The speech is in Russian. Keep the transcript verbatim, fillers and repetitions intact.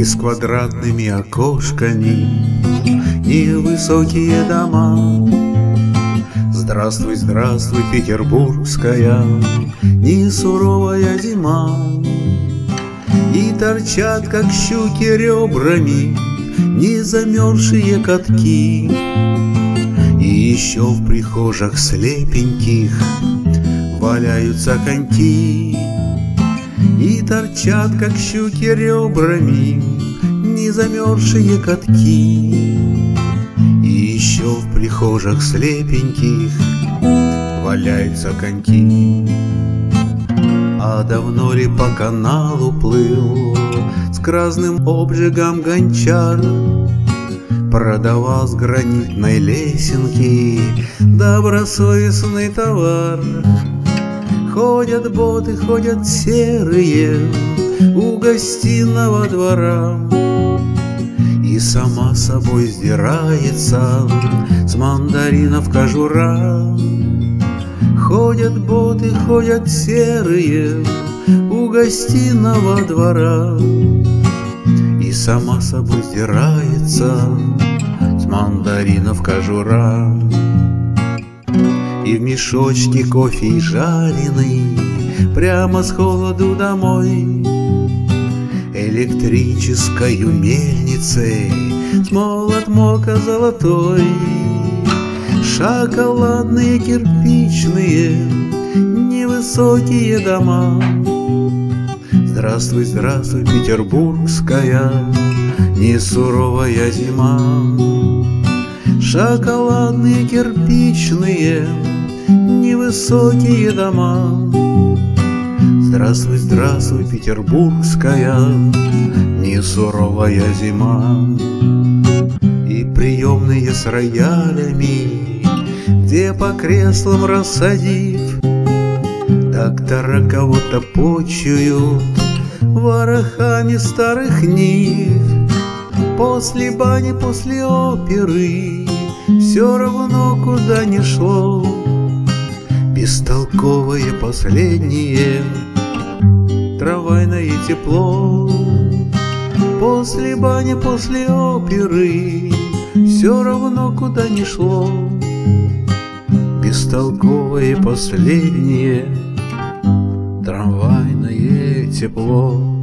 с квадратными окошками, невысокие дома. Здравствуй, здравствуй, петербургская, не суровая зима. И торчат, как щуки, ребрами не замерзшие катки. И еще в прихожих слепеньких валяются коньки. И торчат, как щуки, ребрами не замерзшие катки. И еще в прихожих слепеньких валяются коньки. А давно ли по каналу плыл с красным обжигом гончар, продавал с гранитной лесенки добросовестный товар? Ходят боты, ходят серые у гостиного двора, и сама собой сдирается с мандаринов кожура. Ходят боты, ходят серые у гостиного двора, и сама собой сдирается с мандаринов кожура. И в мешочке кофе жареный прямо с холоду домой электрическою мельницей смолот мока золотой. Шоколадные кирпичные невысокие дома. Здравствуй, здравствуй, петербургская, не суровая зима. Шоколадные кирпичные невысокие дома. Здравствуй, здравствуй, петербургская, не суровая зима. И приемные с роялями, где по креслам рассадив, доктора кого-то почуют ворохами старых нив. После бани, после оперы все равно куда ни шло, бестолковое последнее трамвайное тепло. После бани, после оперы все равно куда ни шло, бестолковое последнее трамвайное тепло.